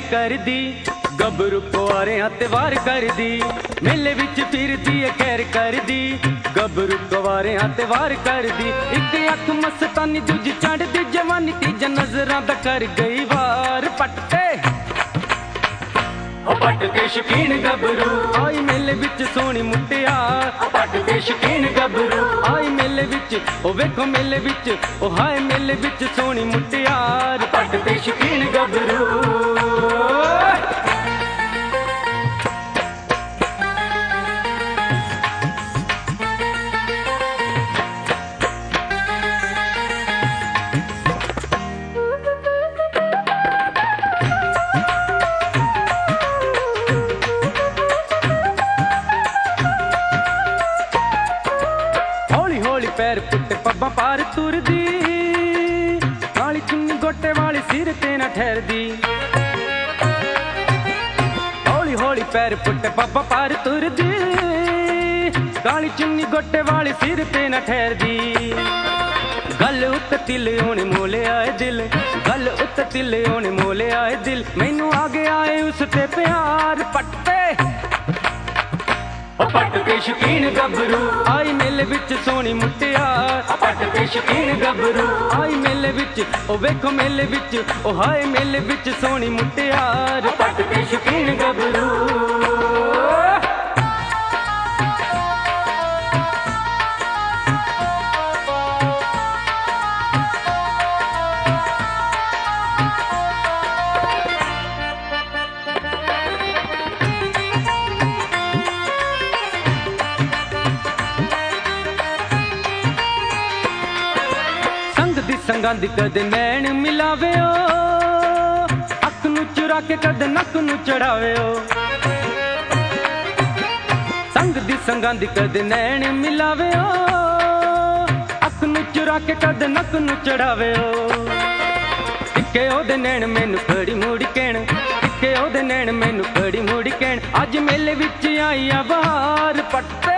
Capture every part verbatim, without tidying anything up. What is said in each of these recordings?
कर दी गबरू कुआरियां ते वार कर दी मेले विच फिरदी है खैर कर दी गबरू कुआरियां ते वार कर दी एक अख मस्तानी दूजी चढ़दी जवानी तीजा नजरां दा कर गई वार पटते पट के शकीन गबरू आई मेले विच सोहनी मुटियार पट के शकीन गबरू आई मेले विच ओ वेखो मेले विच ओ हाय मेले विच सोहनी मुटियार पट के शकीन गबरू पैर पुट्टे पब्बा पार तुरदी काली चुन्नी गोटे वाली सिर ते ना ठहरदी हौली हौली पैर पुट्टे पब्बा पार तुरदी काली चुन्नी गोटे वाली सिर ते ना ठहरदी गल उत तिल होने मोले आए दिल गल उत तिल होने मोले आए दिल मैनू आगे आए उस ते प्यार पट्टे पट के शकीन गबरू आई मेले विच सोहनी मुटियार पट के शकीन गबरू आई मेले विच ओ वेखो मेले विच ओ हाय मेले विच सोहनी मुटियार पट के शकीन गबरू संगां दी कदे नैन मिलावे अख नू चुरा के कदे नक नू चढ़ावे संग दी संगां दी कदे नैन मिलावे अख नू चुरा के कदे नक नू चढ़ावे इक्के ओदे नैन मैनू खड़ी मुड़ी कहण इक्के ओदे नैन मैनू खड़ी मुड़ी कहण अज मेले विच आई आ बहार पट्टे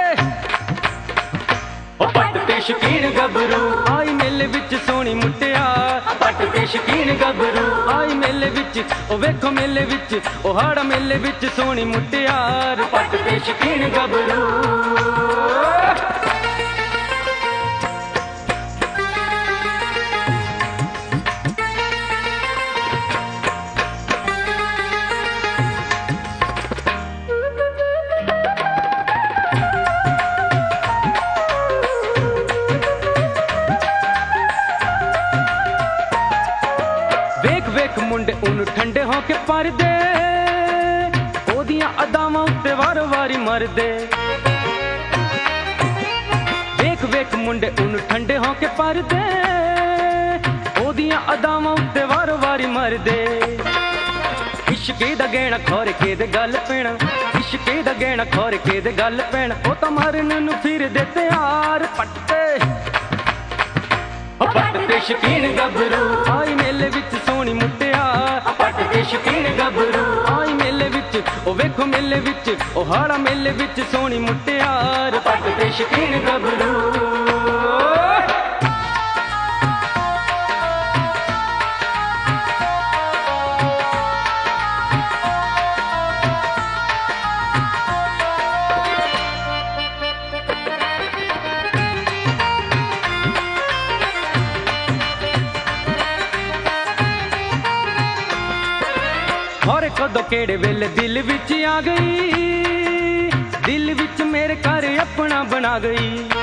पट के शकीन गबरू आई मेले विच सोहनी मुटियार पट के शकीन गबरू आई मेले विच ओ वेखो मेले विच ओ हाड़ा मेले विच सोहनी मुटियार पट के शकीन गबरू मुंडे उन ठंडे होके पर दे ओदियां अदावां उत्ते वारो वारी मर दे वेख वेख मुंडे उन ठंडे होके पर दे ओदियां अदावां उत्ते वारो वारी मर दे इश्के दा गहना खोर के दे गल पैना इश्के दा गहना खोर के दे गल पैना ओ तां मरन नू फिर दे त्यार पट्टे पट के शकीन गबरू आई मेले विच सोहनी मुटियार पट के शकीन गबरू आई मेले विच ओ वेखो मेले विच ओ हाड़ा मेले विच सोहनी मुटियार पट के शकीन गबरू और कदों केड़े वेले दिल विच आ गई दिल विच मेरे घर अपना बना गई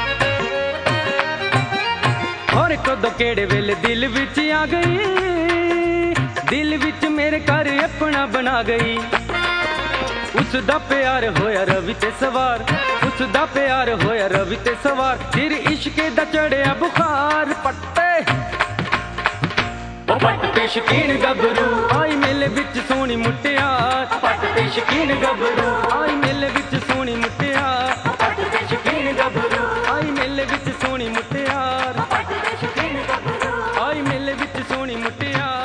और कदों केड़े वेले दिल विच आ गई दिल विच मेरे घर अपना बना गई उस दा प्यार होया रवि ते सवार उस दा प्यार होया रवि ते सवार फिर इश्के दा चढ़िया बुखार पट्टे पट के शकीन गबरू आई मेले विच सोहनी मुटियार पट के शकीन गबरू आई मेले विच सोहनी मुटियार पट के शकीन गबरू आई मेले विच सोहनी मुटियार पट के शकीन गबरू आई मेले विच सोहनी मुटियार